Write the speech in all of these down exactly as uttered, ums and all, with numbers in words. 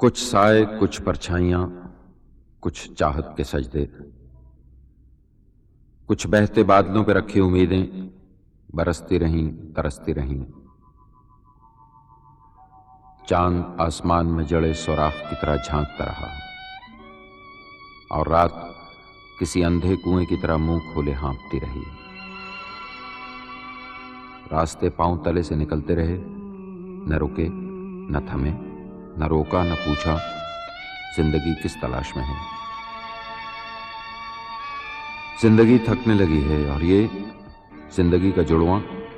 कुछ साए, कुछ परछाइयां, कुछ चाहत के सजदे, कुछ बहते बादलों पे रखी उम्मीदें बरसती रहीं, तरसती रहीं। चांद आसमान में जड़े सुराख की तरह झांकता रहा और रात किसी अंधे कुएं की तरह मुंह खोले हाँफती रही। रास्ते पांव तले से निकलते रहे, न रुके, न थमे, न रोका, न पूछा जिंदगी किस तलाश में है। जिंदगी थकने लगी है और ये जिंदगी का जुड़वां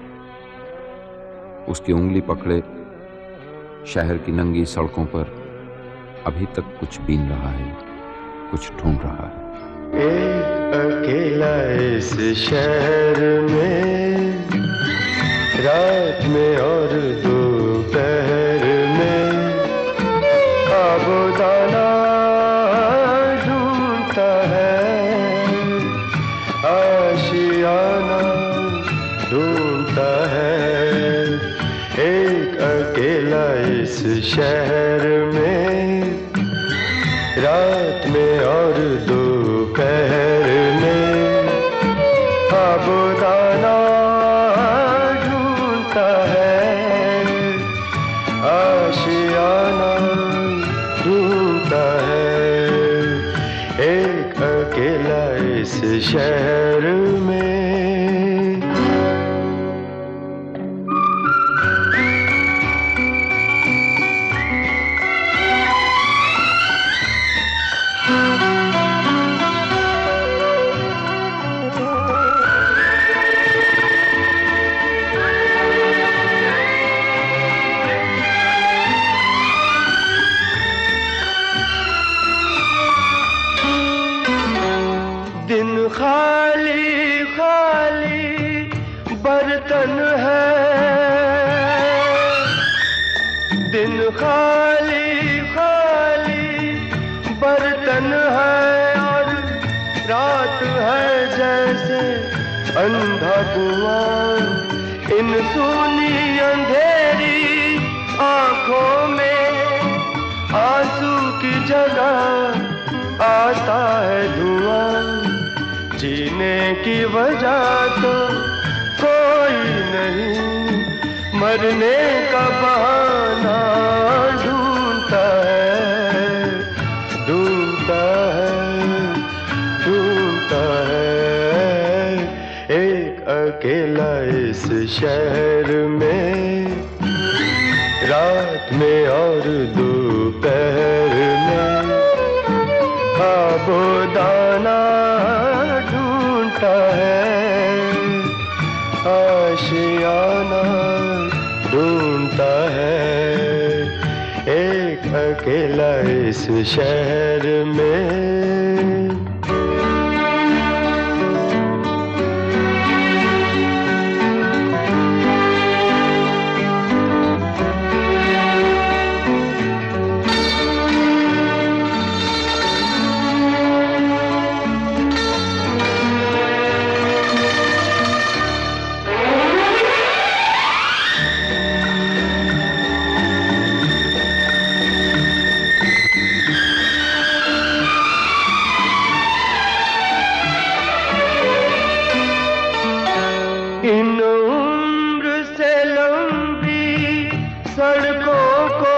उसकी उंगली पकड़े शहर की नंगी सड़कों पर अभी तक कुछ बीन रहा है, कुछ ढूंढ रहा है। एक अकेला इस शहर में, रात में और दोपहर में आबोदाना ढूंढता है, आशियाना ढूंढता है। एक अकेला इस शहर में, रात में और दोपहर में आबोदाना ढूंढता है, आशियाना ढूंढता है। एक अकेला इस शहर में। दिन खाली खाली बर्तन है, दिन खाली खाली बर्तन है और रात है जैसे अंधा कुआं। इन सूनी अंधेरी आंखों में आंसू की जगह आता है धुआं। जीने की वजह तो कोई नहीं, मरने का बहाना ढूंढता है, ढूंढता है, ढूंढता है। एक अकेला इस शहर में, रात में और दोपहर में आबोदाना ढूंढता है, आशियाना ढूंढता है। एक अकेला इस शहर में। इन उम्र से लंबी सड़कों को,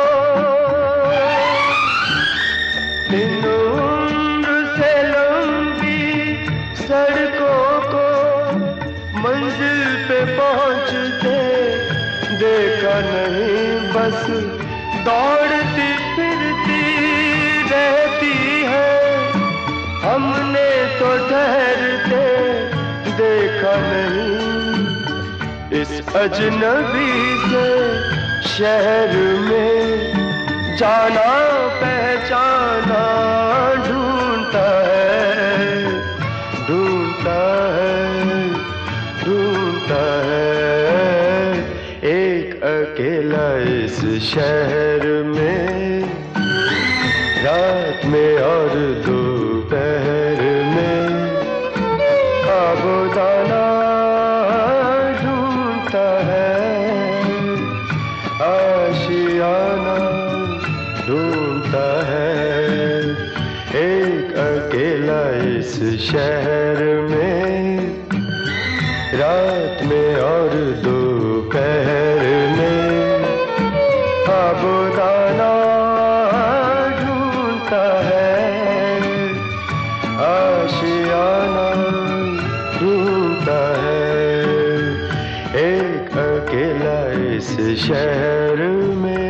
इन उम्र से लंबी सड़कों को मंजिल पे पहुंचते देखा नहीं। बस दौड़ती फिरती रहती है, हमने तो ठहरते देखा नहीं। इस अजनबी से शहर में जाना पहचाना ढूंढता है, ढूंढता है, ढूंढता है। एक अकेला इस शहर में, रात में और दोपहर में आबोदाना ढूंढता है, आशियाना ढूंढता ढूंढता है, एक अकेला इस शहर में, रात में और दोपहर में आबोदाना ढूंढता है, आशियाना ढूंढता है, एक अकेला इस शहर में।